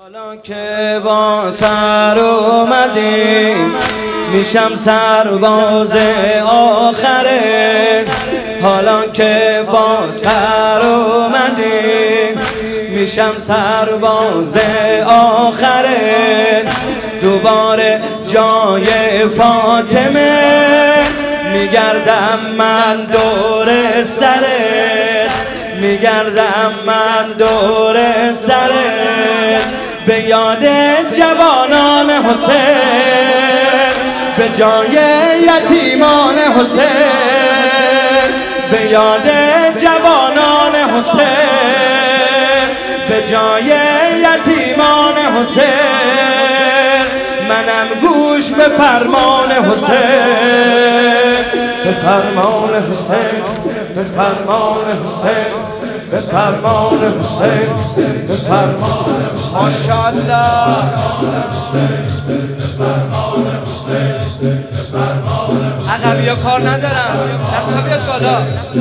حالا که با سر اومدیم میشم سرباز آخره. حالا که با سر اومدیم میشم سرباز آخره. دوباره جای فاطمه میگردم من دور سرت، میگردم من دور سرت. به یاد جوانان حسین، به جای یتیمان حسین، به یاد جوانان حسین، به جای یتیمان حسین. منم گوش به فرمان حسین، به فرمان حسین، به فرمان حسین، به فرمان حسین، به فرمان ماشاءالله. عقبی ها کار ندارم، دستا بیاد بالا.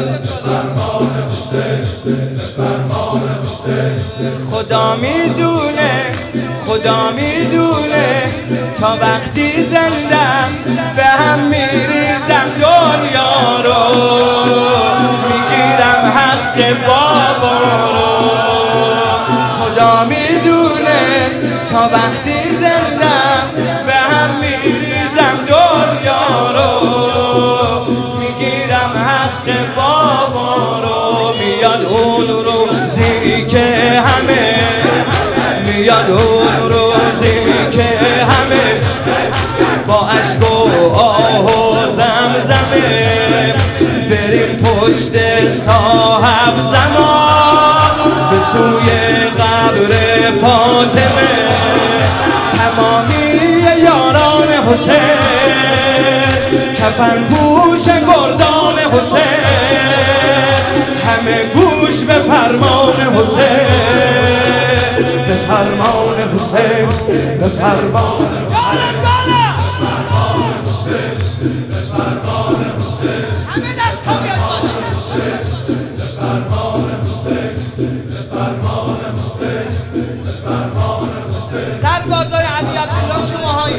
خدا میدونه، خدا میدونه تا وقتی زندم به هم میریزم دنیا رو، میگیرم حق بابا رو. خدا میدونه تا وقتی زندم به هم میریزم دنیا رو، میگیرم حق بابا رو. میاد اون روزی که همه، میاد اون روزی که همه با عشق و آه و زمزمه بریم پشت صاحب زمان به سوی قبر فاطمه. تمامی یاران حسین، کفن پوش گردان حسین، همه گوش به فرمان حسین، به فرمان حسین، به فرمان سربازای علی عبدالله شماهایی.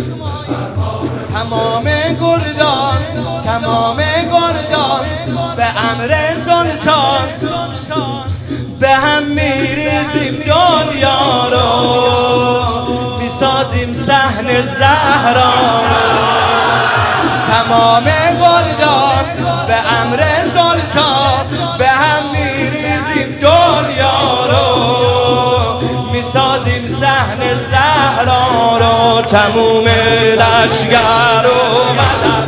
تمام گردان، تمام گردان به امر سلطان به هم میریزیم دنیا رو، میسازیم صحن زهرا. تمام گردان به امر سلطان به هم میریزیم دنیا رو، میسازیم صحن زهرا رو. تموم لشگر اومدن،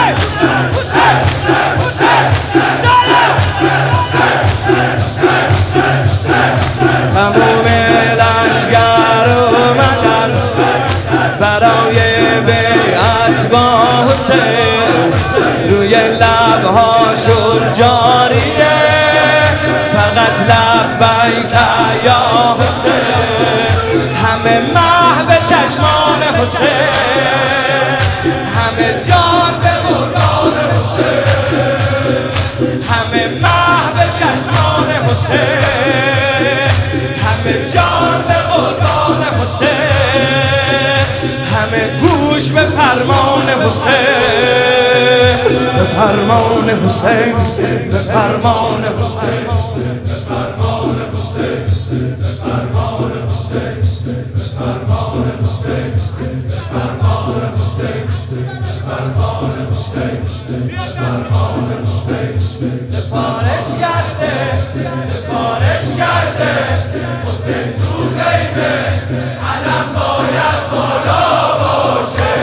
تموم لشگر اومدن برای بیعت با حسین. روی لبهاشون جاریه فقط لبیک یا حسین. همه محو چشمان حسین، همه جان به قربان حسین، همه محو چشمان حسین، همه جان به قربان حسین، همه گوش به فرمان حسین، به فرمان حسین، به فرمان حسین، به فرمان حسین، به فرمان حسین، به فرمان حسین، به فرمان حسین، به فرمان حسین، به فرمان حسین. سفارش کرده، سفارش کرده حسین تو خیمه، علم باید بالا باشه،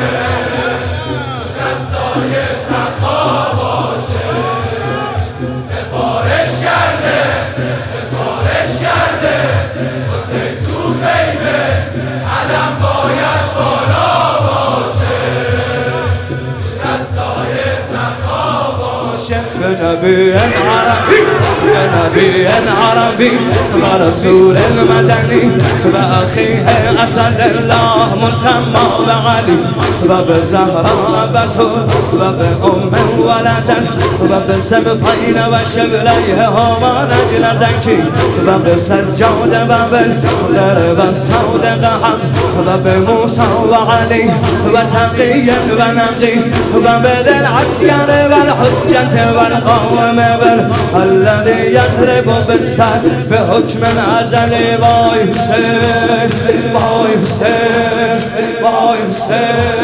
دستای سقا باشه. سفارش کرده، سفارش کرده حسین تو خیمه، علم باید بالا باشه، دستای سقا باشه. به نبی عربی، به نبی عربی و رسول مدنی و اخیه أسد الله مسمى بعلي وبزهراء بتول وبأم ولدت وبسبطين وشبليهما نجل زكي وبسجاد وبالدرب الصودق حق وبموسى وعلي وتقي ونقي وبذي العسكر والحجة والقوم الذي يضرب بالسيف بحكم أزلي. باي حسين باي حسين باي حسين